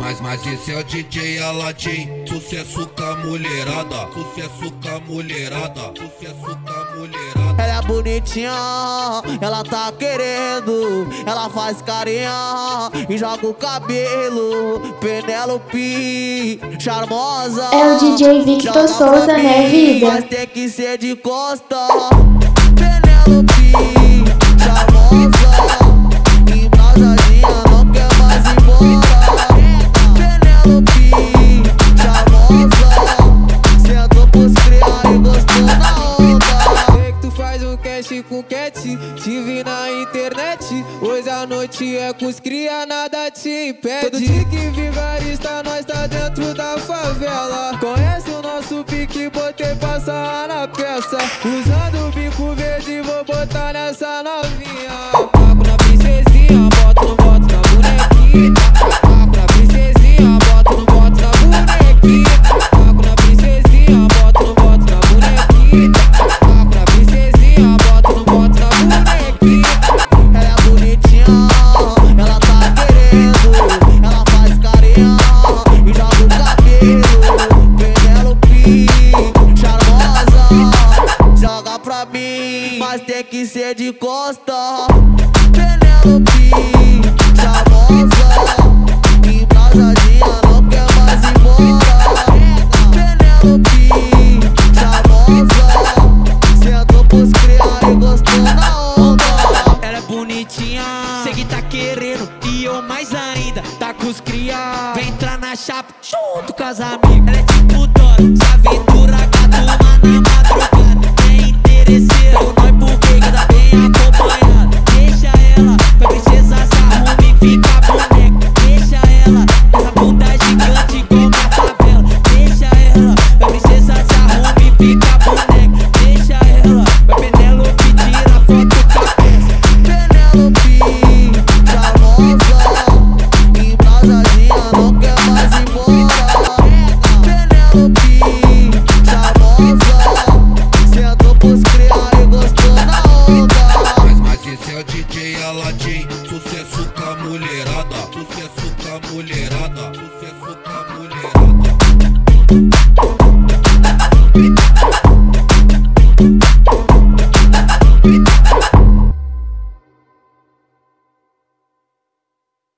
Mas esse é o DJ Aladim, sucesso com a mulherada, sucesso com a mulherada, sucesso com a mulherada. Ela é bonitinha, ela tá querendo, ela faz carinha e joga o cabelo. Penélope, charmosa, é o DJ Victor Souza, né, vida? Mas tem que ser de costa. Penélope, charmosa, embrasadinha, não quer mais ir embora. Penélope, charmosa, sentou pros criar e gostou na onda. Sei que tu faz um cast com Cat, te vi na internet. Hoje a noite é com os cria, nada te impede. Todo tique vigarista, nós tá dentro da favela. Conhece o nosso pique, botei pra sarrar na peça. Usando o bico verde, vou botar nessa novinha. Taco na princesinha, bota no boto na bonequinha. Taco na princesinha, bota no boto na bonequinha. Taco na princesinha, bota no boto na bonequinha. Taco na princesinha, bota no boto na bonequinha. Ela é bonitinha, ela tá querendo, ela faz carinha e joga o cabelo. Penélope, charmosa, joga pra mim, mas tem que ser de costa. Penélope, charmosa, embrasadinha, não quer mais ir embora. Penélope, charmosa, sentou pros criar e gostou na onda. Ela é bonitinha, sei que tá querendo e eu mais ainda, tá com os cria. Vem entrar na chapa junto com as amigas. Ela é tipo Dora, se aventura com a turma na madrugada. É interesseira, nós porque que tá bem acompanhada. Deixa ela, vai princesa se arrume e fica boneca. Deixa ela, essa bunda gigante igual uma favela. Deixa ela, vai princesa se arrume e fica boneca. Deixa ela, vai Penélope tira foto com a peça. Penélope, charmosa, embrasadinha, não quer mais ir embora. Penélope, charmosa, sentou pros criar e gostou na onda. Mas esse é o DJ Aladim, sucesso com a mulherada, sucesso com a mulherada, sucesso com a mulherada.